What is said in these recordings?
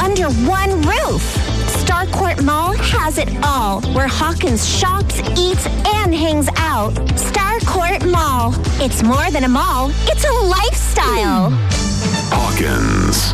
under one roof. Starcourt Mall has it all, where Hawkins shops, eats, and hangs out. Starcourt Mall. It's more than a mall, it's a lifestyle. Hawkins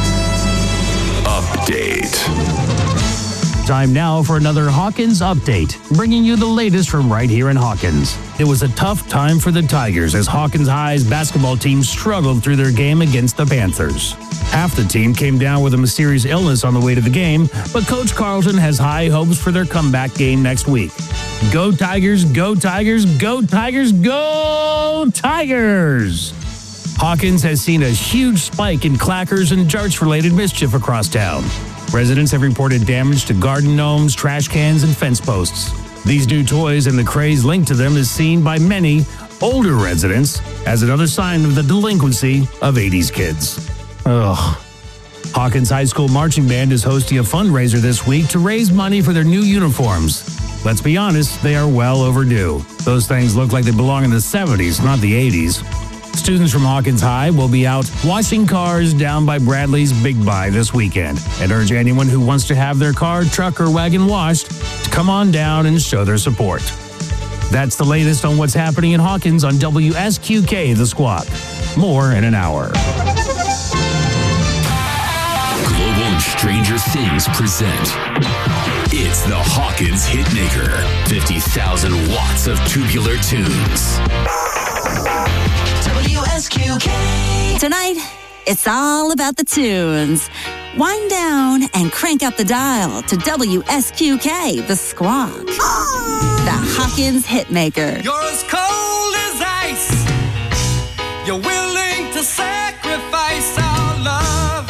Update. Time now for another Hawkins Update, bringing you the latest from right here in Hawkins. It was a tough time for the Tigers as Hawkins High's basketball team struggled through their game against the Panthers. Half the team came down with a mysterious illness on the way to the game, but Coach Carlton has high hopes for their comeback game next week. Go Tigers, go Tigers, go Tigers, go Tigers! Hawkins has seen a huge spike in clackers and darts-related mischief across town. Residents have reported damage to garden gnomes, trash cans, and fence posts. These new toys and the craze linked to them is seen by many older residents as another sign of the delinquency of 80s kids. Ugh. Hawkins High School Marching Band is hosting a fundraiser this week to raise money for their new uniforms. Let's be honest, they are well overdue. Those things look like they belong in the 70s, not the 80s. Students from Hawkins High will be out washing cars down by Bradley's Big Buy this weekend and urge anyone who wants to have their car, truck, or wagon washed to come on down and show their support. That's the latest on what's happening in Hawkins on WSQK The Squawk. More in an hour. Global and Stranger Things present. It's the Hawkins Hitmaker. 50,000 watts of tubular tunes. WSQK. Tonight, it's all about the tunes. Wind down and crank up the dial to WSQK, The Squawk. The Hawkins Hitmaker. You're as cold as ice. You're willing to sacrifice our love.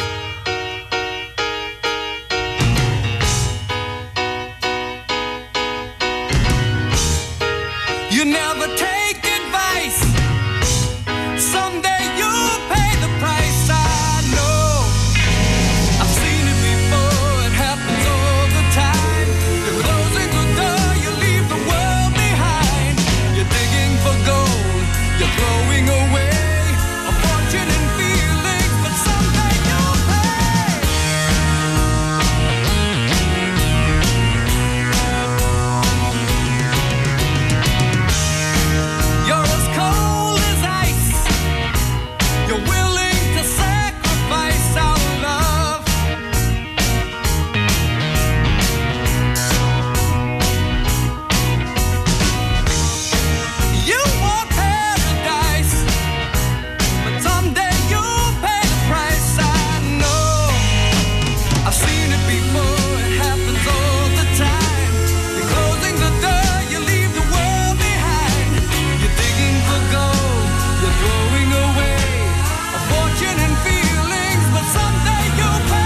You never take advice. Someday you'll pay the price. I know. I've seen it before. It happens all the time. You're closing the door. You leave the world behind. You're digging for gold. You're throwing away a fortune and feelings, but someday you'll pay. You're as cold as ice. You're willing to sacrifice our love. You want paradise, but someday you'll pay the price. I know. I've seen it before. It happens all the time. You're closing the door. You leave the world behind. You're digging for gold. You're throwing away a fortune and feelings, but someday you'll pay.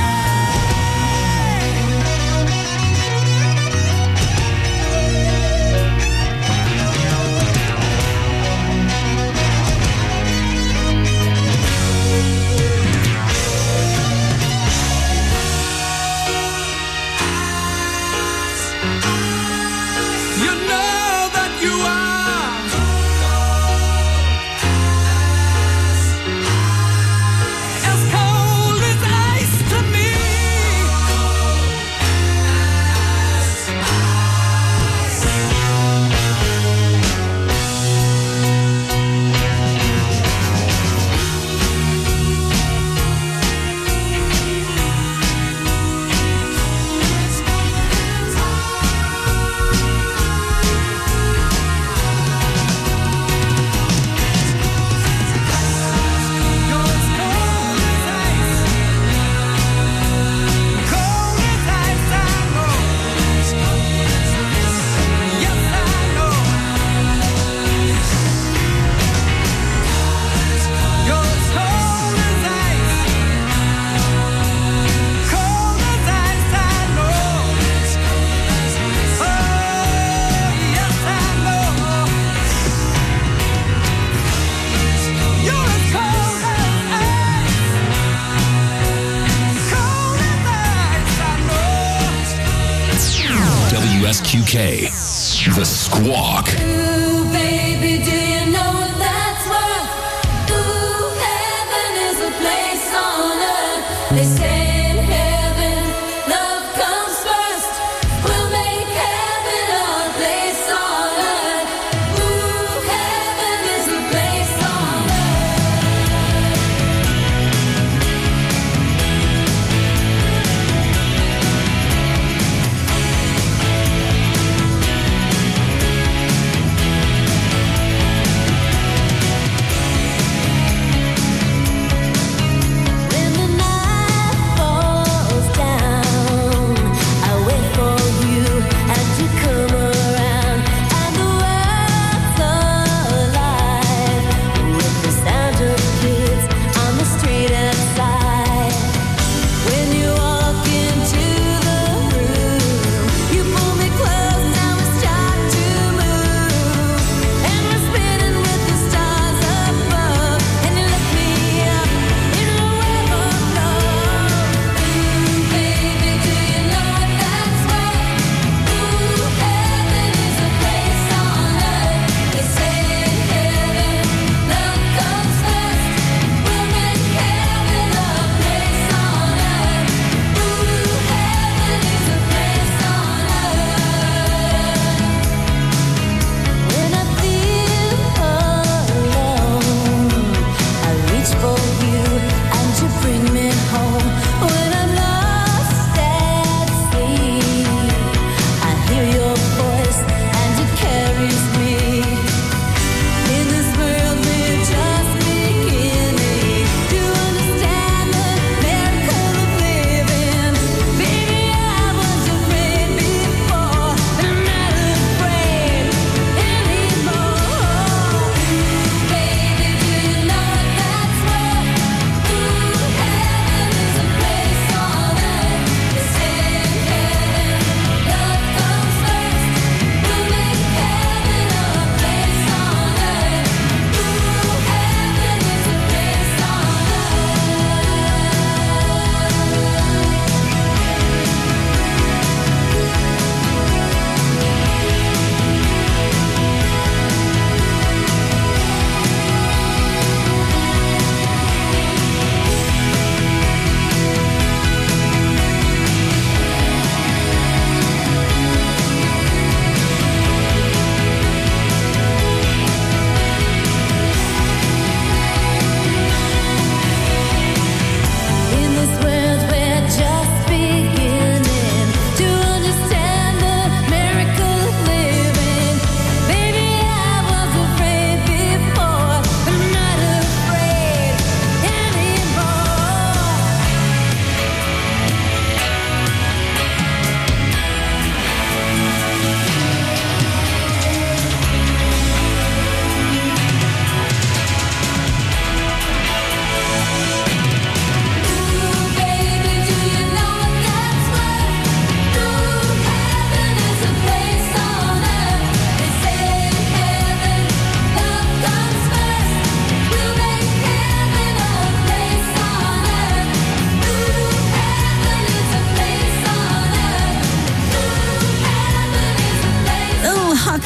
You know that you are as cold as ice to me. You're as cold as ice. Cold as ice, I know. Yes, I know. You're as cold as ice. Cold as ice, I know. Oh, yes, I know. You're as cold as ice. Cold as ice, I know. WSQK The Squawk. Ooh, baby, do you know what that's worth? Ooh, heaven is a place on earth. They say in heaven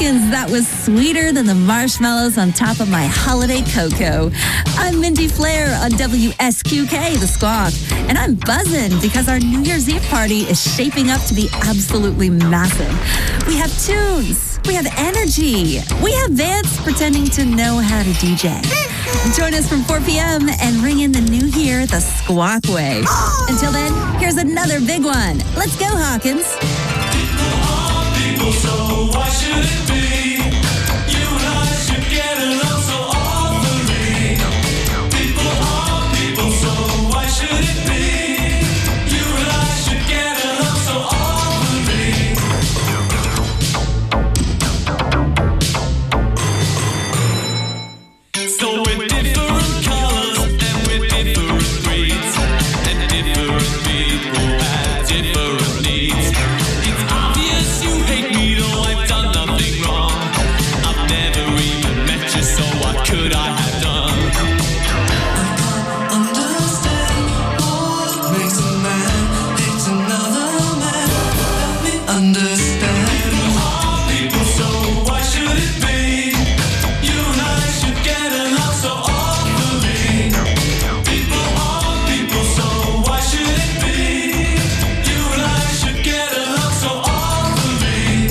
Hawkins, that was sweeter than the marshmallows on top of my holiday cocoa. I'm Mindy Flair on WSQK, The Squawk, and I'm buzzing because our New Year's Eve party is shaping up to be absolutely massive. We have tunes, we have energy, we have Vance pretending to know how to DJ. Join us from 4 p.m. and ring in the new year the Squawk way. Until then, here's another big one. Let's go, Hawkins. People, so why should it be? You and I should get along so awfully. People are people, so why should it be? You and I should get along so awfully. So we're different colors and we're different breeds, and different people have different needs. It's obvious you hate me, though I've done nothing wrong. I've never even met you, so what could I have done? Understand what makes a man hate another man. Help me understand. People are people, so why should it be? You and I should get along so awfully. People are people, so why should it be? You and I should get along so awfully.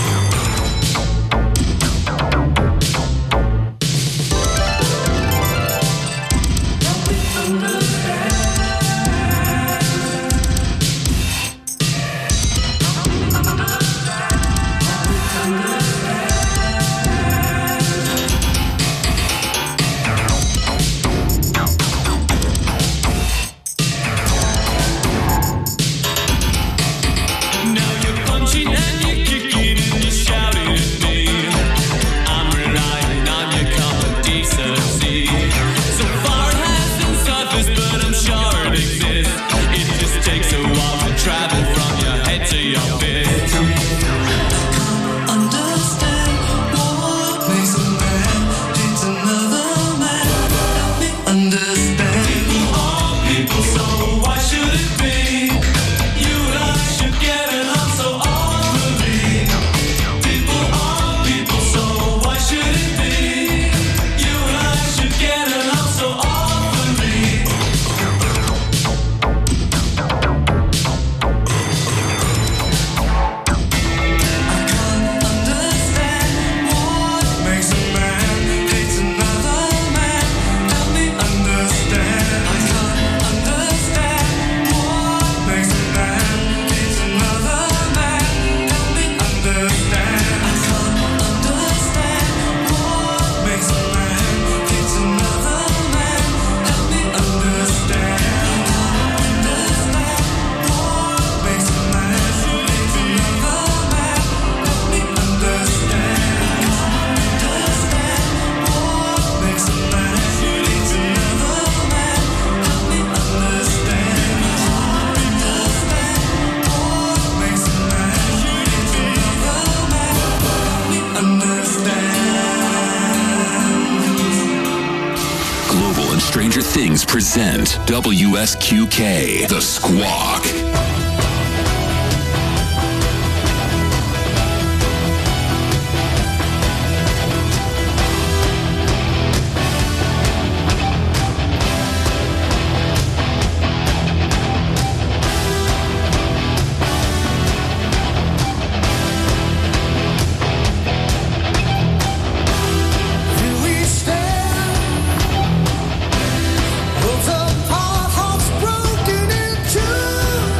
Now you're punching and you're kicking and you're shouting at me. I'm relying on your common decency. So far it hasn't surfaced, but I'm sure it exists. It just takes a while to travel from your head to your fist. Understand what makes a man hate another man. Help me understand. People are people, so why should it be? You and I should get along so awfully. People are people, so why should it be? You and I should get along so awfully. I can't understand what makes a man hate another man. Help me understand. I can't understand what makes a man hate another man. Help me understand. I can't understand what makes a man hate another man. Help me understand. I can't understand what makes a man hate another man. Help me understand. I can't understand what makes a man hate another man. Help me understand. I can't understand what makes a man hate another man. Help me understand. Global and Stranger Things present WSQK, The Squawk. Here we stand, worlds apart, hearts broken in two.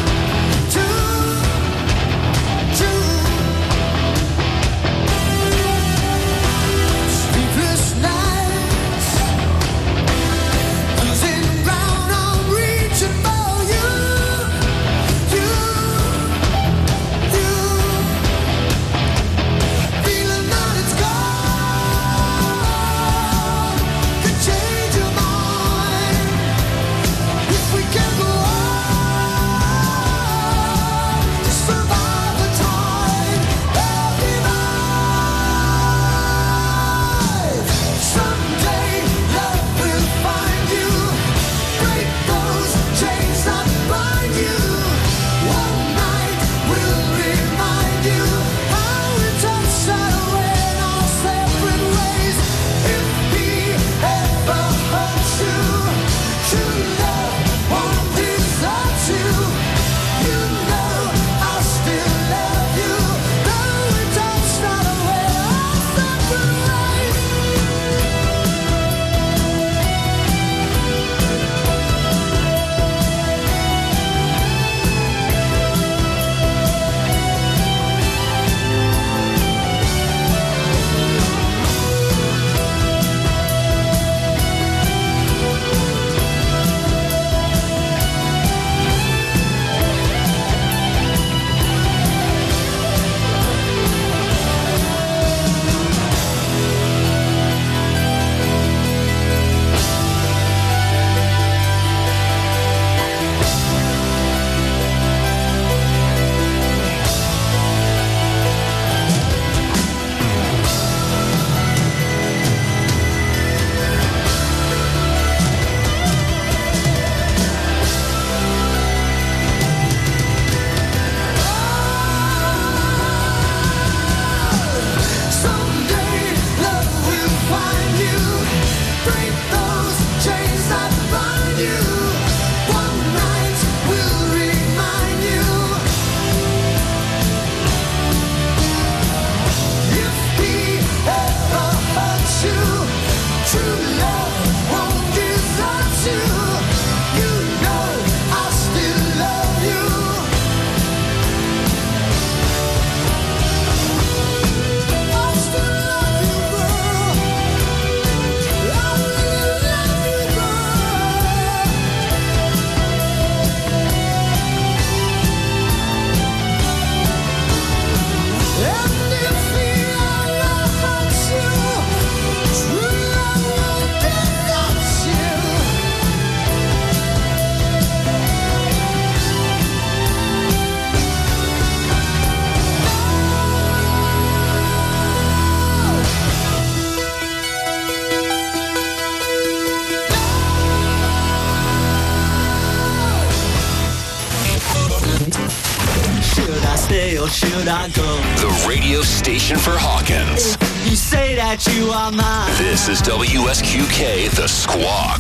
stay or should I go? The radio station for Hawkins. You say that you are mine. This is WSQK, The Squawk.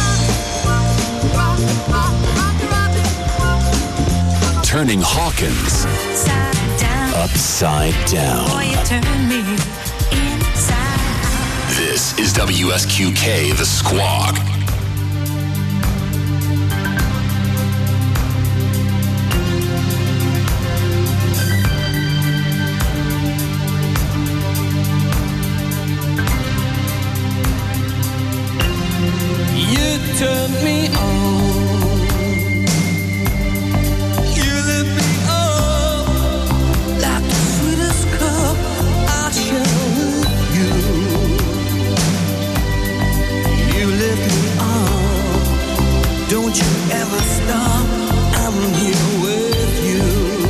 Turning Hawkins upside down. Boy, you turn me inside. This is WSQK, The Squawk. You turn me on. You lift me up like the sweetest cup I share with you. You lift me up. Don't you ever stop. I'm here with you.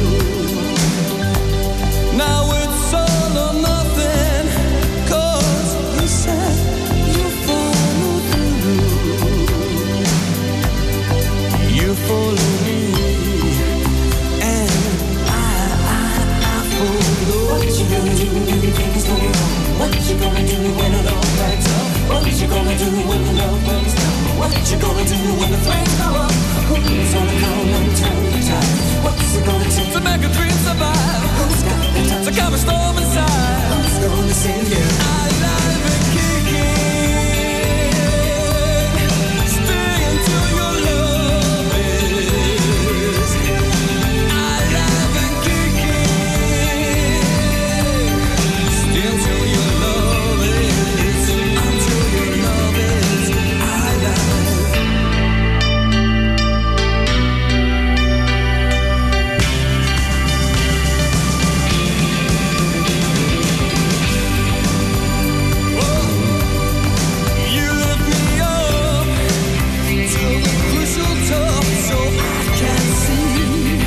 Now it's all or nothing, 'cause you said you follow through. You follow me, and I follow. What you gonna do when things go wrong? What you gonna do when it all backs up? What you gonna do when the love burns down? What you gonna do when the flames go up? Who's gonna come and turn the tide? What's it gonna take to make a dream survive? Who's got the time to calm a storm inside? Who's gonna save you? Alive and kicking. Stay until your love is alive and kicking. Stay until your love is, until your love is alive. You lift me up to the crucial top so I can see.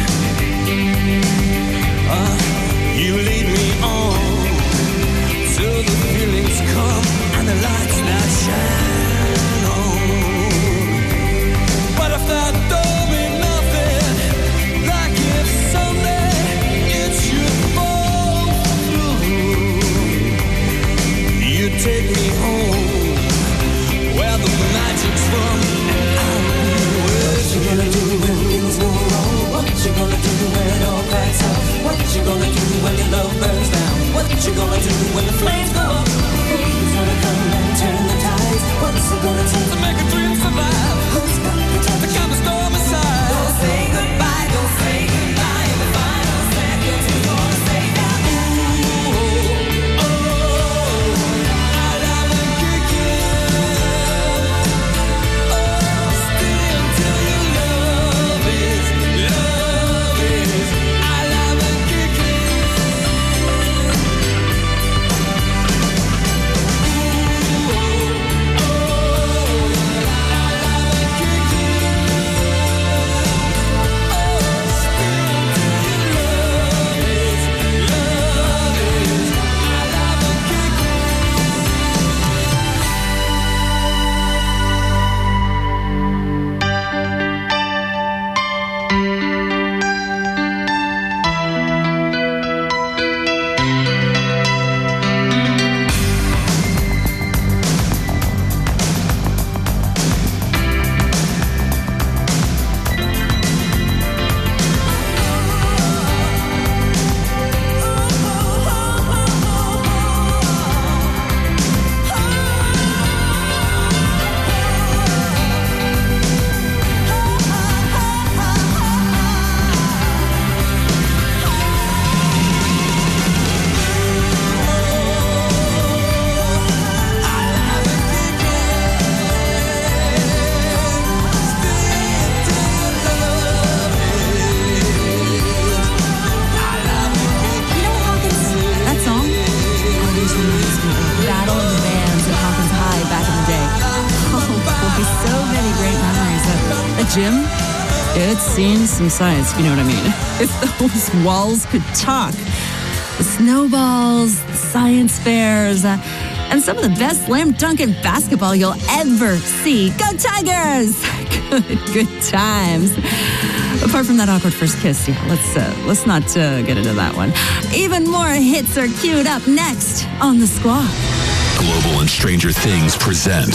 You lead me on till the feelings come and the lights that shine on. But if that don't mean nothing, like if someday it should fall through, you take me home where the magic's from, and I'll be with you. What you gonna do when things go wrong? What you gonna do when it all cracks up? What you gonna do when your love burns down? What you gonna do when the flames go up? Who's gonna come and turn the tides? What's it gonna take to make a dream survive? Who's got the time to calm the storm inside? Don't say goodbye, don't say goodbye. In the final seconds, who's gonna say that? Ooh, oh, alive and kicking. Oh, stay until your love is alive and kicking. Jim, it's seen some science, if you know what I mean. If those walls could talk. The snowballs, the science fairs, and some of the best slam dunking basketball you'll ever see. Go Tigers! Good times. Apart from that awkward first kiss, yeah, let's not get into that one. Even more hits are queued up next on The Squawk. Global and Stranger Things present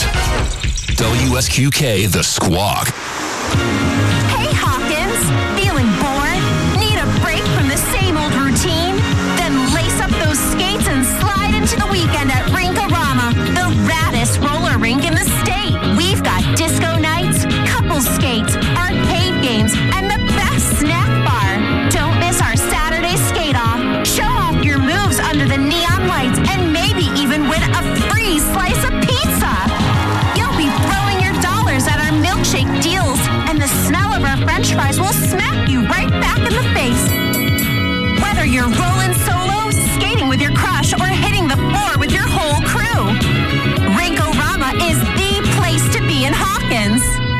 WSQK The Squawk. Hey, Hawkins. Feeling bored? Need a break from the same old routine? Then lace up those skates and slide into the weekend at Rink-A-Rama, the raddest roller rink in the state. We've got disco nights, couples skates, arcade games, and the best snack bar. Don't miss our Saturday skate-off. Show off your moves under the neon lights and maybe even win a free slice of pizza. You'll be throwing your dollars at our milkshake deals, and the smell of our french fries will smack you right back in the face. Whether you're rolling solo, skating with your crush, or hitting the floor with your whole crew, Rink-A-Rama is the place to be in Hawkins.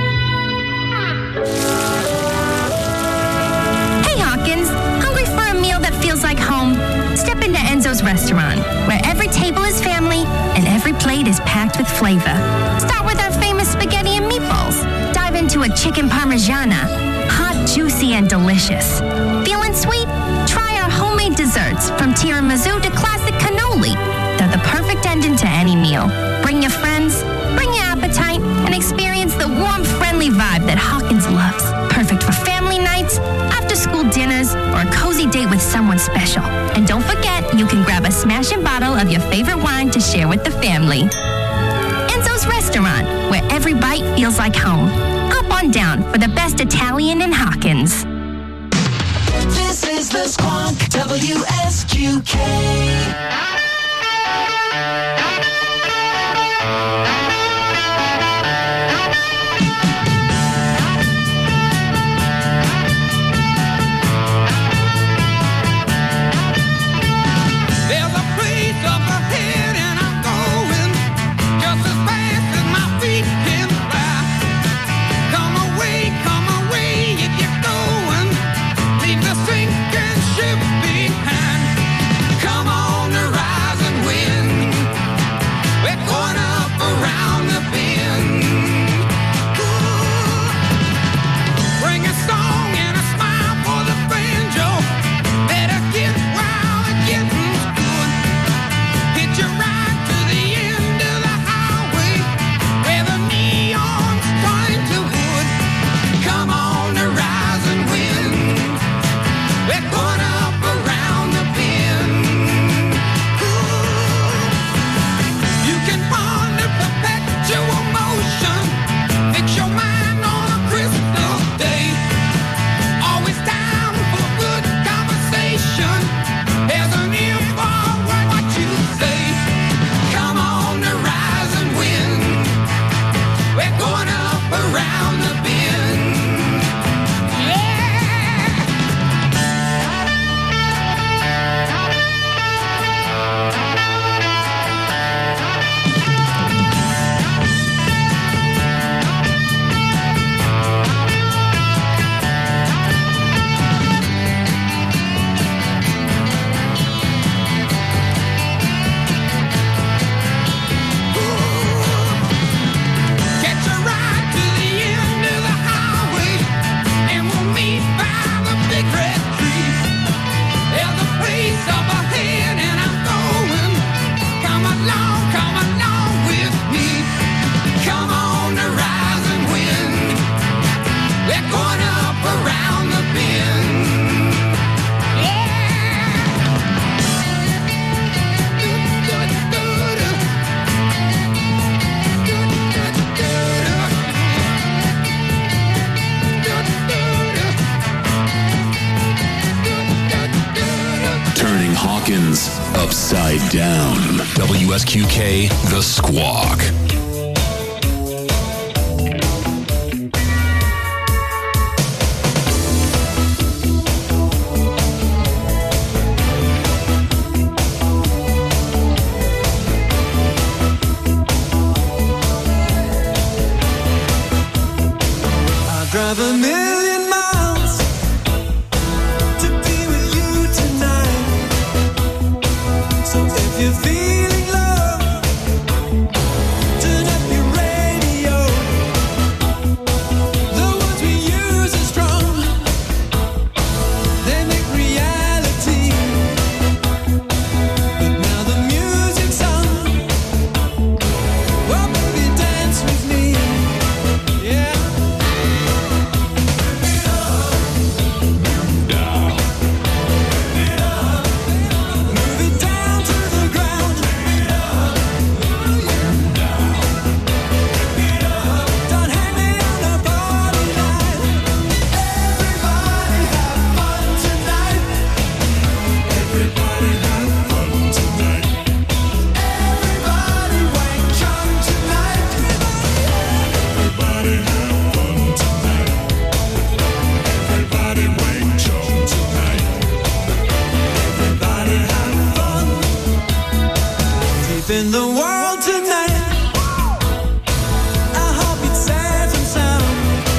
Hey, Hawkins. Hungry for a meal that feels like home? Step into Enzo's restaurant, where every table is family and every plate is packed with flavor. Start with our famous spaghetti and meatballs. Dive into a chicken parmigiana, hot, juicy, and delicious. Feeling sweet? Try our homemade desserts, from tiramisu to classic cannoli. They're the perfect ending to any meal. Bring your friends, bring your appetite, and experience the warm, friendly vibe that Hawkins loves. Perfect for family nights, after-school dinners, or a cozy date with someone special. And don't forget, you can grab a smashing bottle of your favorite wine to share with the family. Enzo's Restaurant, where every bite feels like home. Hop on down for the best Italian in Hawkins. This is The Squawk, WSQK. There's a place up ahead and I'm going just as fast as my feet can fly. Come away if you're going. Leave the sinking ship behind. Come on the rise and win. We're going up around the bend. Ooh. Bring a song and a smile for the banjo. Better get wild and get good. Hitch a ride to the end of the highway where the neon's turning to wood. Come on the rise and win. We're going up around the bend. Ooh. You can ponder perpetual motion. Fix your mind on a crystal day. Always down for good conversation. There's an ear for what you say. Come on the rise and win. We're going up around the bend. Catch a ride to the end of the highway, and we'll meet by the big red tree. There's a place up ahead, and I'm going. Come along with me. Come on the rise and win. We're going up around the bend. Turning Hawkins upside down. WSQK The Squawk. I drive a million miles to be with you tonight. So if you're feeling love, in the world tonight. I hope it's safe and sound.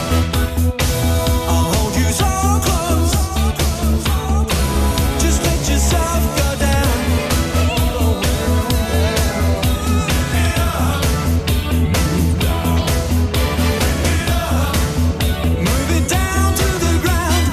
I'll hold you so close. Just let yourself go down. Move it down to the ground.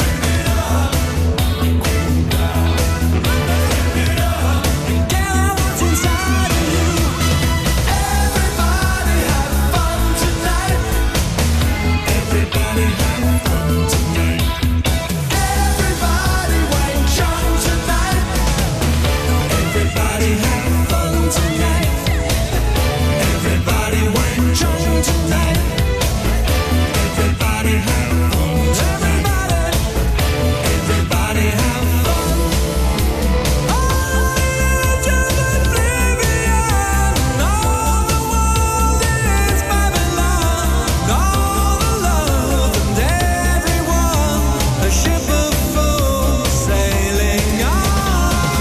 Get out what's inside of you. Everybody have fun tonight. Everybody have fun tonight. Everybody wait young tonight. Everybody have fun tonight. Everybody wait young tonight. Everybody have fun tonight. Everybody have fun. All the edge of oblivion. All the world is Babylon. All the love and everyone. A ship of fools sailing on.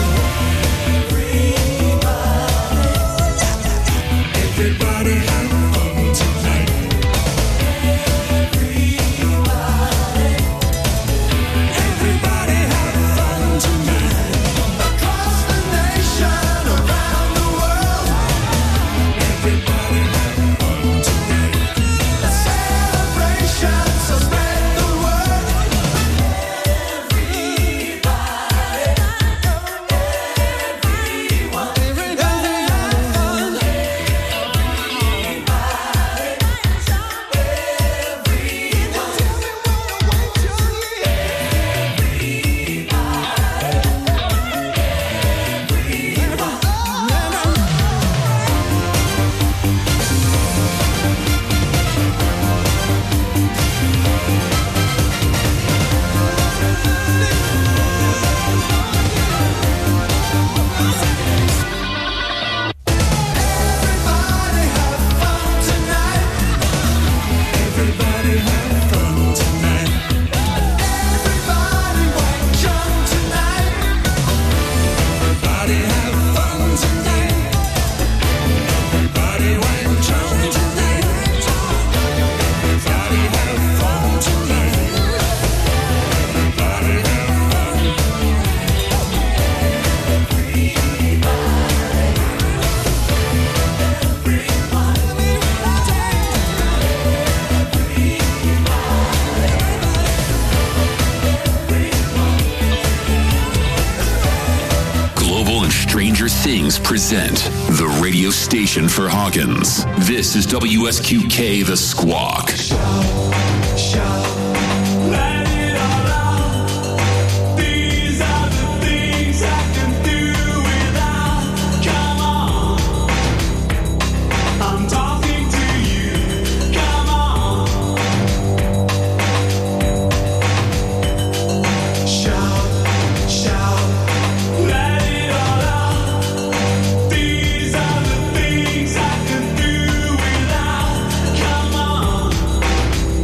Everybody have fun tonight. Everybody have fun tonight. Across the nation, around the world. Everybody have fun tonight. A celebration, so spread the word. Everybody have fun. Everybody have fun tonight. Everybody have fun tonight. Everybody wait young tonight. Everybody have fun tonight. Everybody wait young tonight. Everybody have fun tonight. Everybody have fun. Global and Stranger Things present the radio station for Hawkins. This is WSQK The Squawk. Let it all out. These are the things I can do without. Come on. I'm talking to you. Come on. Shout, shout. Let it all out. These are the things I can do without. Come on.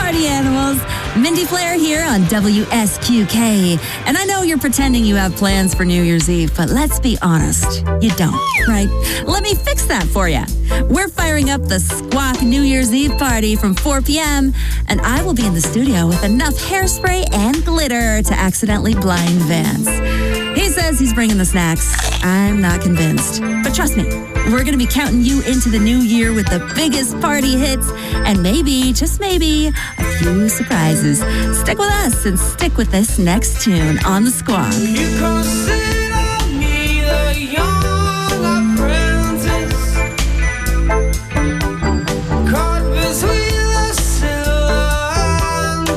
party animals. Mindy Flair here on WSQK. And I know you're pretending you have plans for New Year's Eve, but let's be honest, you don't, right? Let me fix that for you. We're firing up the Squawk New Year's Eve party from 4 p.m., and I will be in the studio with enough hairspray and glitter to accidentally blind Vance. He says he's bringing the snacks. I'm not convinced. But trust me, we're going to be counting you into the new year with the biggest party hits and maybe, just maybe, a few surprises. Stick with us and stick with this next tune on the Squawk. You consider me the young apprentice, caught between the silver and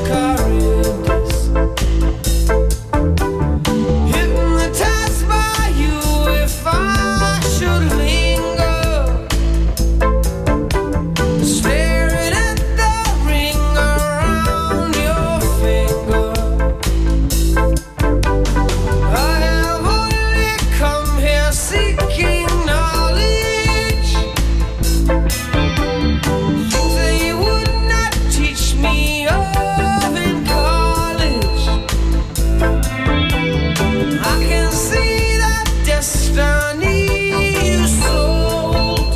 Charybdis, hypnotized by you if I should linger, staring at the ring around your finger. I have only come here seeking knowledge, things that you would not teach me of in college. I can see that destiny you sold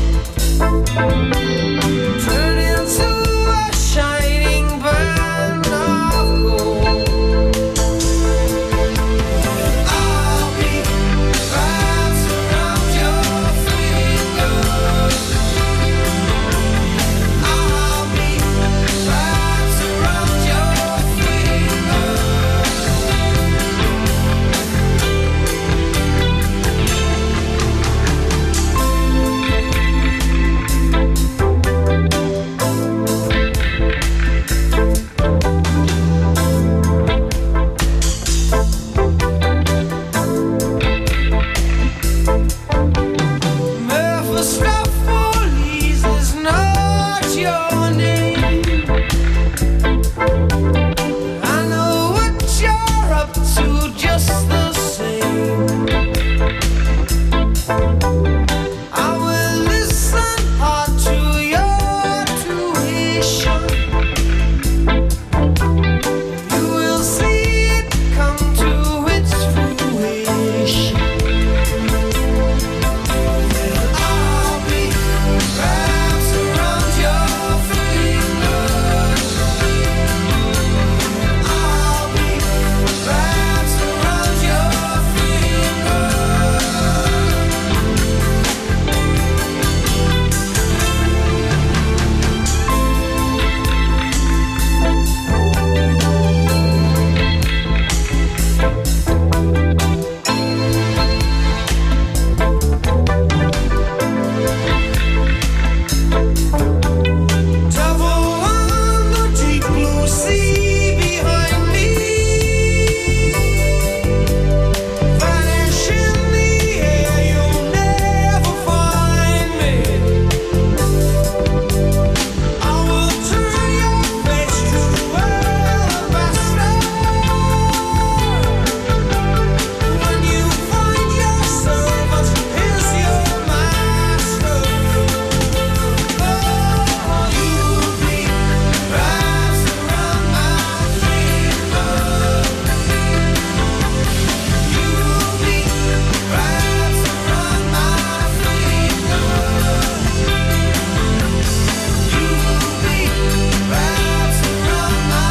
turn into a shining band of gold. I'll be wrapped around your fingers. I'll be wrapped around your fingers. Mephistopheles is not your name. I know what you're up to just the same. I will listen hard to your tuition. You will see it come to its fruition. I'll be wrapped around your fingers. I'll be wrapped around your Devil on the deep blue sea behind me, vanish in the air, you'll never find me. I will turn your face to alabaster when you find your servant is your master. You'll be wrapped around my finger. You'll be wrapped around my finger. You'll be wrapped around my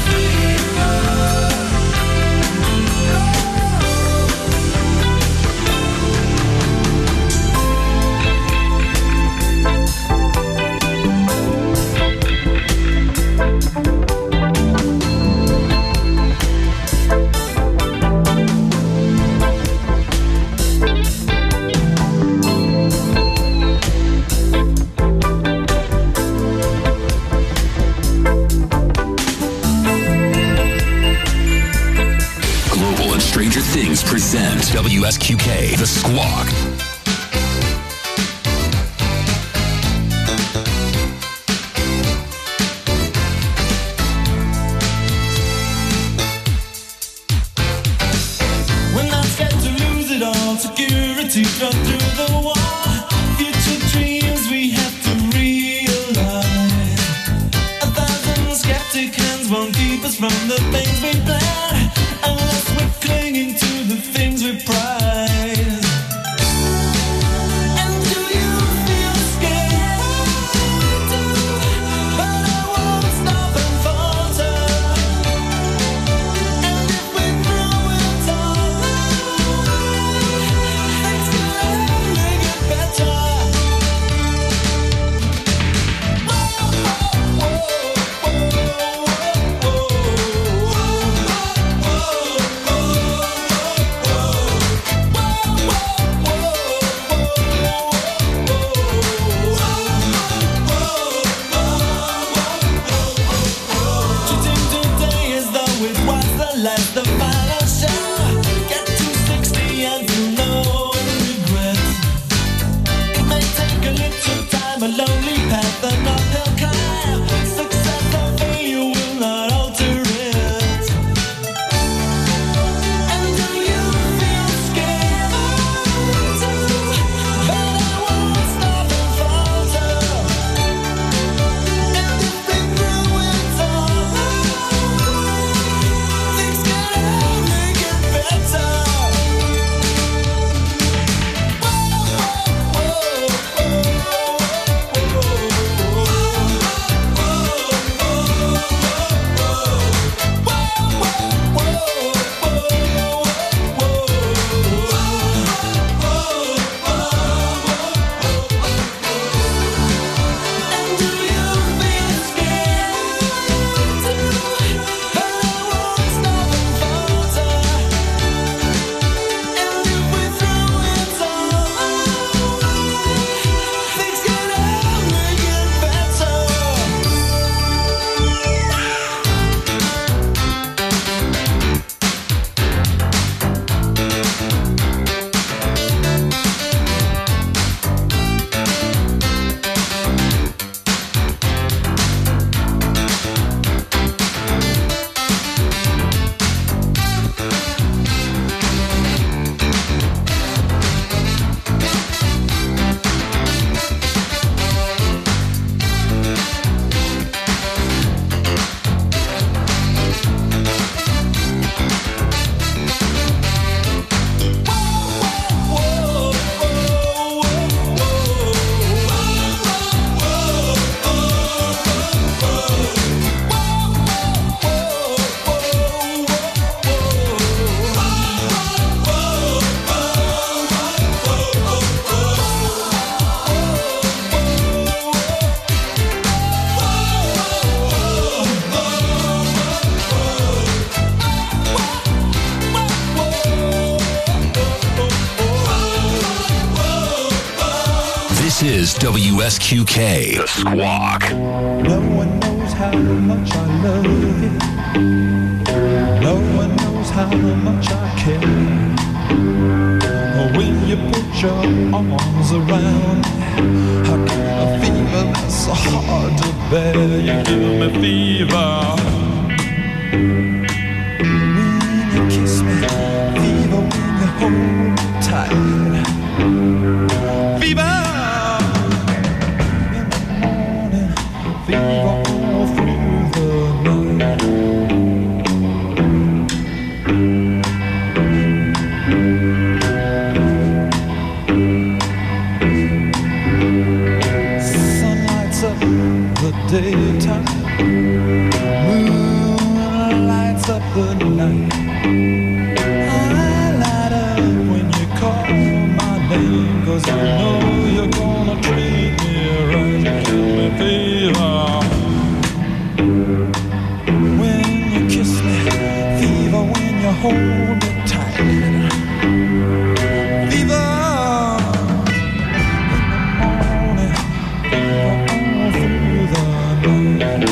Global and Stranger Things present WSQK, The Squawk. When I'm scared to lose it all, security cut through the wall. Future dreams we have to realize. 1,000 skeptics us from the things we plan, unless we're clinging to the things we prize. And do you feel scared? But I won't stop and falter. And if we throw it all, things can only get better. Treating today as though it was the last, the final show. Get to 60 and feel no regrets. It may take a little time, a lonely path, an uphill climb. Success or failure will not alter it. And do you feel scared? But I won't stop and falter. And if we throw it all, things can only get better. And do you feel scared? But I won't stop and falter. And if we throw it all, things can only get better. This is WSQK, The Squawk. No one knows how much I love you. No one knows how much I care. When you put your arms around me, I get a fever that's so hard to bear. You give me fever. When you kiss me, fever when you hold me tight. Fever! Fever all through the night. Sun lights up the daytime, moon lights up the night. I light up when you call my name, 'cause I know you're gonna treat me right. You give me fever. When you kiss me, fever when you hold me tight. Fever in the morning, fever all through the night.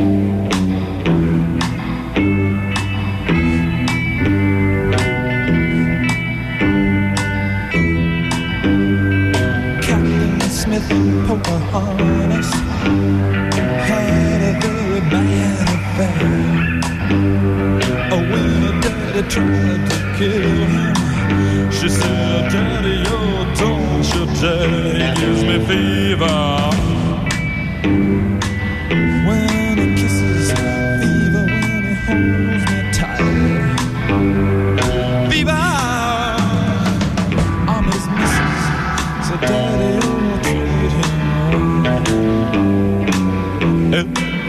Captain Smith and Pocahontas had a very bad affair. When her daddy tried to kill him, she said, "Daddy, you're don't you dare, he gives me fever." When he kisses, fever when he holds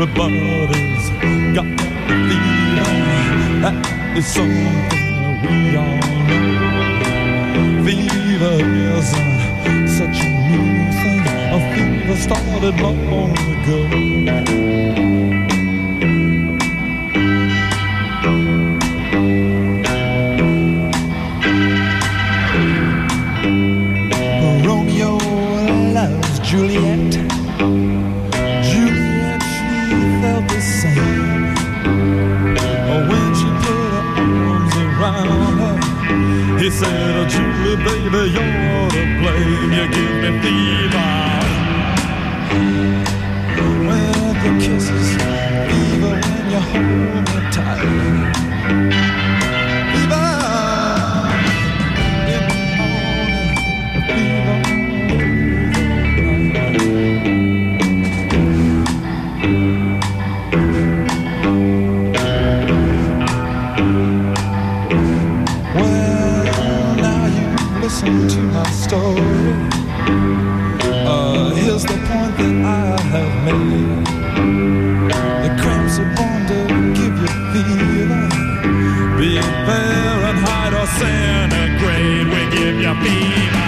Everybody's got the fever. That is something we all know. Fever isn't such a new thing. A fever started long ago. Romeo loves Juliet. Juliet, she felt the same when she put her arms around her. He said, oh, Julie, baby, you're to blame. You give me fever when the kisses, fever when you hold me tight. Fever in the morning, fever all the night. Well, now you listen to my story. Here's the point that I have made. The cramps are born to give you fever. Be it Fahrenheit or centigrade, we give you fever.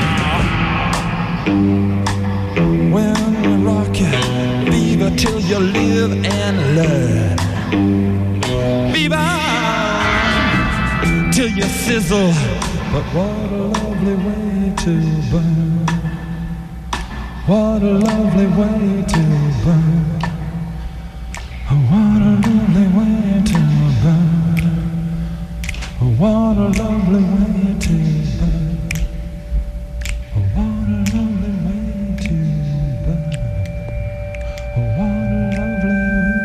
When we rock you, fever till you live and learn. Fever till you sizzle. But what a lovely way to burn. What a lovely way to burn. Oh, what a lovely way to burn. Oh, what a lovely way to burn. Oh, what a lovely way to burn. Oh, what a lovely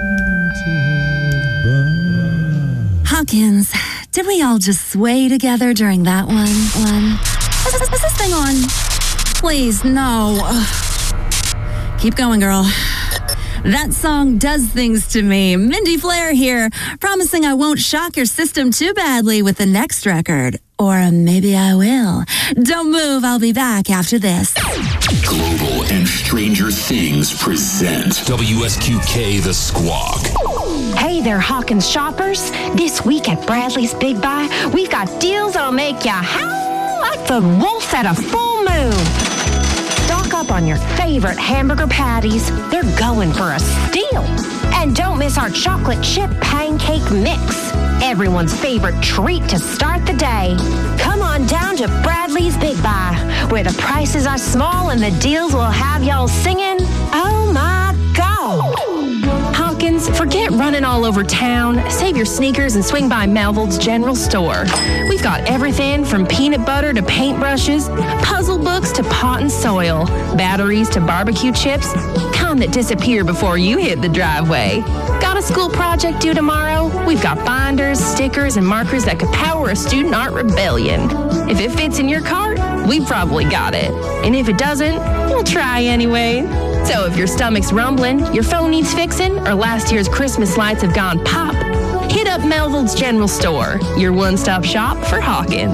way to burn. Hawkins, did we all just sway together during that one? Is this thing on? Please, no. Ugh. Keep going, girl. That song does things to me. Mindy Flair here, promising I won't shock your system too badly with the next record. Or maybe I will. Don't move, I'll be back after this. Global and Stranger Things present WSQK The Squawk. Hey there, Hawkins shoppers. This week at Bradley's Big Buy, we've got deals that'll make you howl like the wolf at a full moon. Stock up on your favorite hamburger patties. They're going for a steal. And don't miss our chocolate chip pancake mix. Everyone's favorite treat to start the day. Come on down to Bradley's Big Buy, where the prices are small and the deals will have y'all singing, oh my God. Hawkins, forget running all over town. Save your sneakers and swing by Melville's General Store. We've got everything from peanut butter to paintbrushes, puzzle books to pot and soil, batteries to barbecue chips, kind that disappear before you hit the driveway. Got a school project due tomorrow? We've got binders, stickers, and markers that could power a student art rebellion. If it fits in your cart, we probably got it. And if it doesn't, we'll try anyway. So if your stomach's rumbling, your phone needs fixing, or last year's Christmas lights have gone pop, hit up Melville's General Store, your one-stop shop for Hawkins.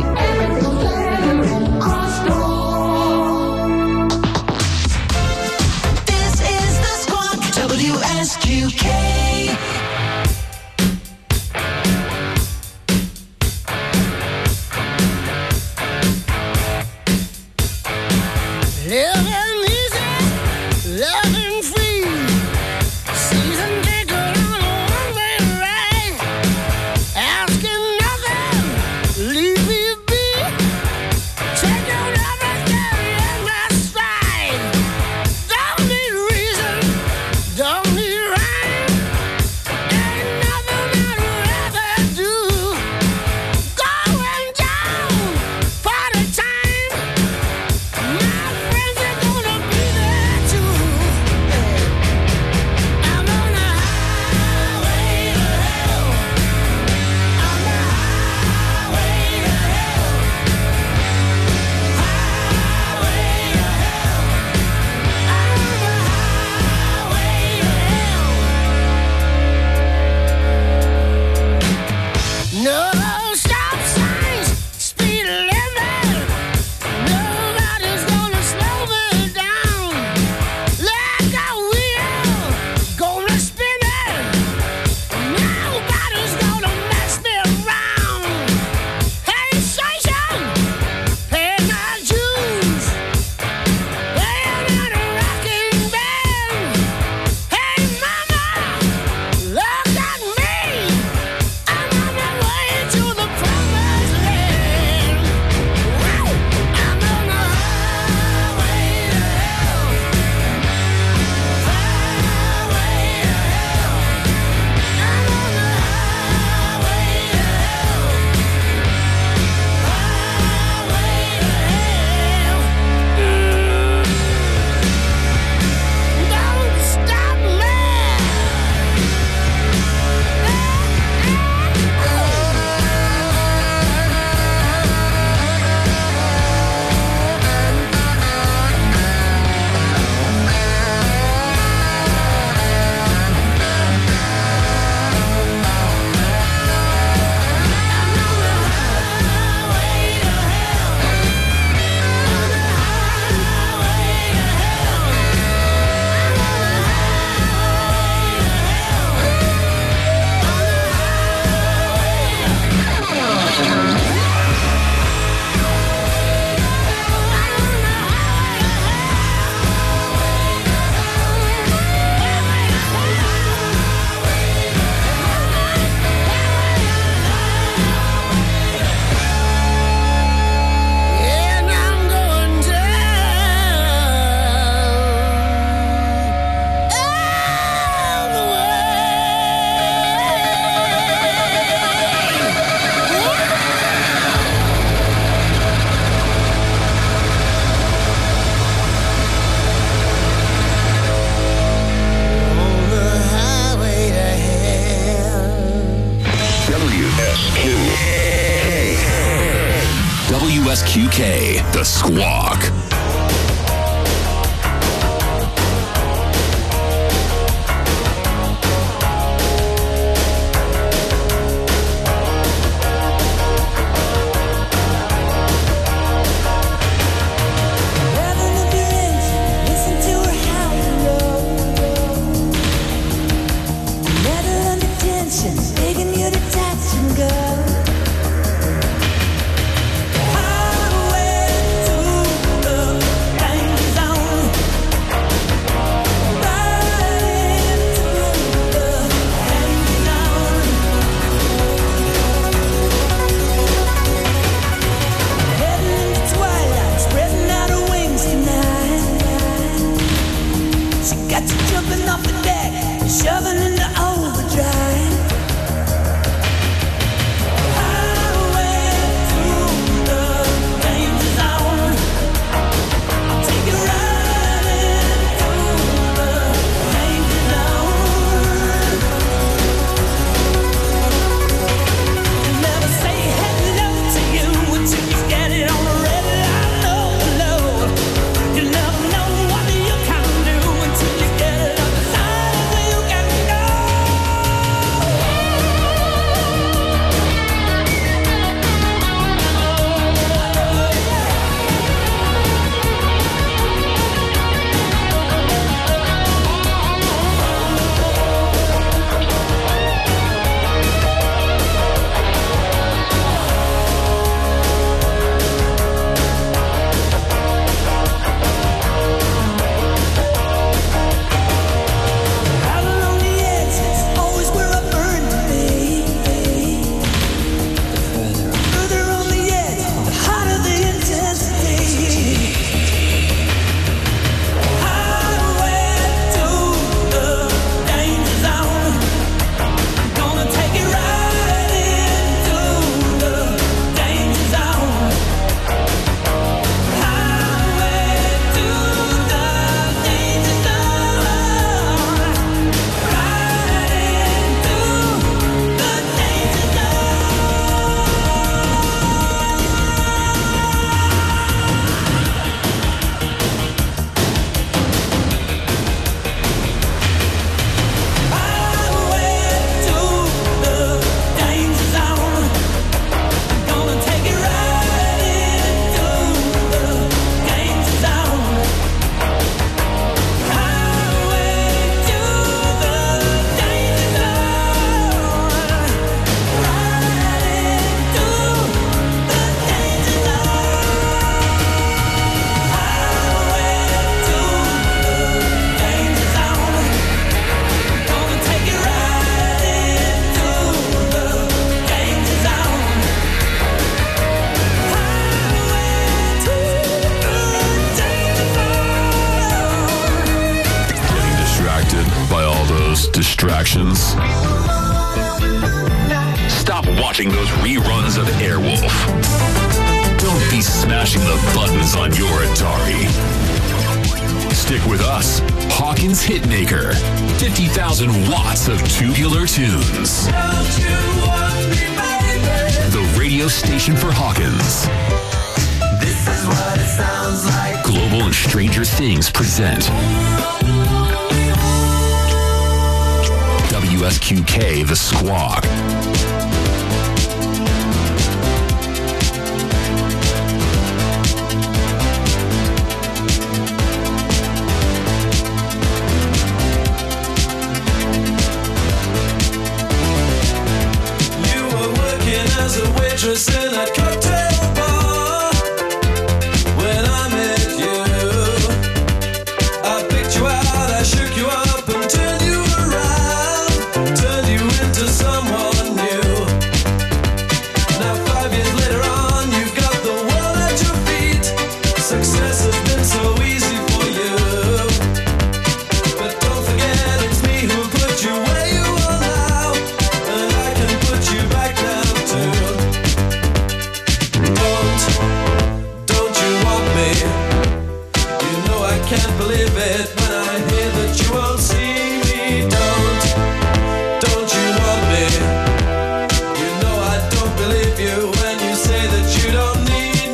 This is the Squawk, WSQK. Living easy, loving free. Season ticket on a one-way ride. Asking nothing, leave me be. Take your everything in my stride. Don't need reason, don't need rhyme. WSQK, The Squawk. Begging you to touch and go. Highway to the danger zone. Riding through the danger zone. Heading into twilight, spreading out her wings tonight. She got you jumping off the deck, shoving into overdrive. Distractions. Stop watching those reruns of Airwolf. Don't be smashing the buttons on your Atari. Stick with us, Hawkins Hitmaker. 50,000 watts of tubular tunes. Don't you want me, baby? The radio station for Hawkins. This is what it sounds like. Global and Stranger Things present WSQK, The Squawk. You were working as a waitress in a cocktail bar when I met you. I picked you out, I shook you up and turned you around, turned you into someone new. Now 5 years later on, you've got the world at your feet. Success has been so easy for you. But don't forget it's me who put you where you are now, and I can put you back down too. Don't you want me? You know I can't believe it when I hear that you won't see me. Don't you want me? You know I don't believe you when you say that you don't need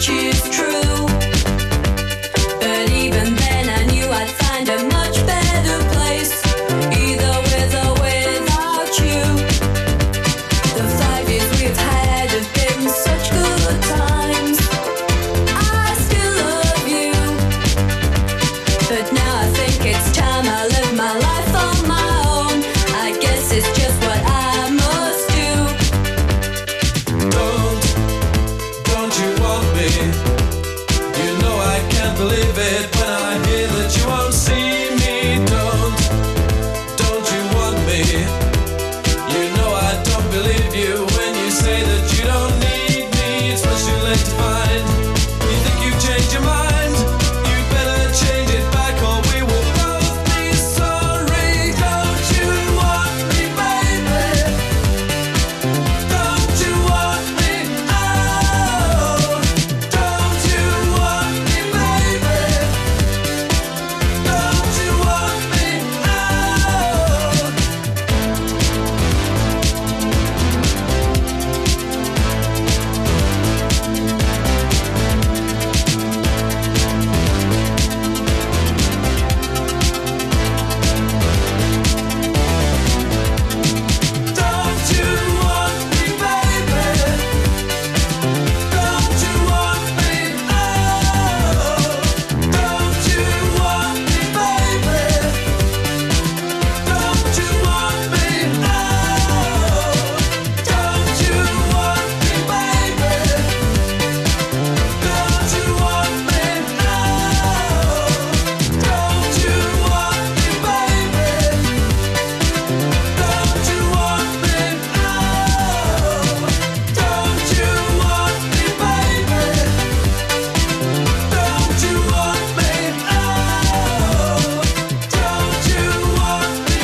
which is true. But even then I knew I'd find a much better place, either with or without you. The 5 years we've had have been such good times. I still love you, but now I think it's time I live my life on my own. I guess it's just what I must do. Don't you want me? You know I can't believe it when I hear that you won't see me. Don't you want me? You know I don't believe you when you say that you don't need me. It's much too late to find. You think you've changed your mind? You'd better change it back or we will both be sorry. Don't you want me, baby? Don't you want me? Oh, don't you want me, baby? Don't you want me? Don't you want me, baby? Don't you want me? Oh, don't you want me, baby? Don't you want me? Oh, don't you want me, baby? Don't you want me? Oh, don't you want me, baby? Don't you want me? Don't you want me, baby? Don't you want me? Don't you want me,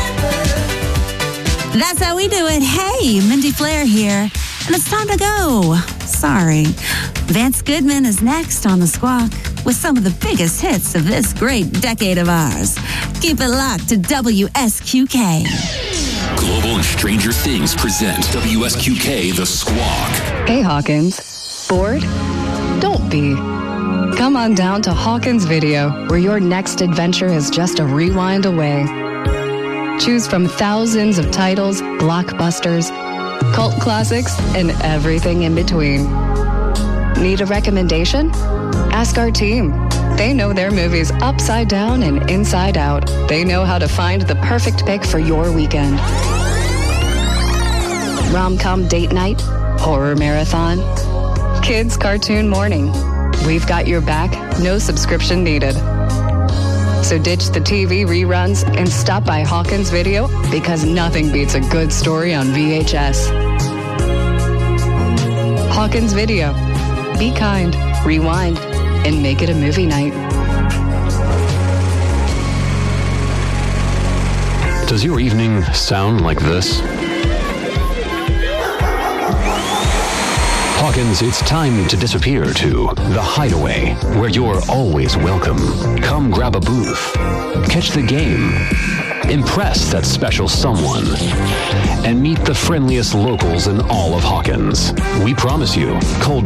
baby? That's how we do it. Hey, Mindy Flair here. And it's time to go. Sorry. Vance Goodman is next on The Squawk with some of the biggest hits of this great decade of ours. Keep it locked to WSQK. Global and Stranger Things present WSQK The Squawk. Hey, Hawkins. Bored? Don't be. Come on down to Hawkins Video, where your next adventure is just a rewind away. Choose from thousands of titles, blockbusters, cult classics, and everything in between. Need a recommendation? Ask our team. They know their movies upside down and inside out. They know how to find the perfect pick for your weekend. Rom-com date night, horror marathon, kids cartoon morning. We've got your back, no subscription needed. So ditch the TV reruns and stop by Hawkins Video, because nothing beats a good story on VHS. Hawkins Video. Be kind, rewind, and make it a movie night. Does your evening sound like this? Hawkins, it's time to disappear to The Hideaway, where you're always welcome. Come grab a booth, catch the game, impress that special someone, and meet the friendliest locals in all of Hawkins. We promise you, cold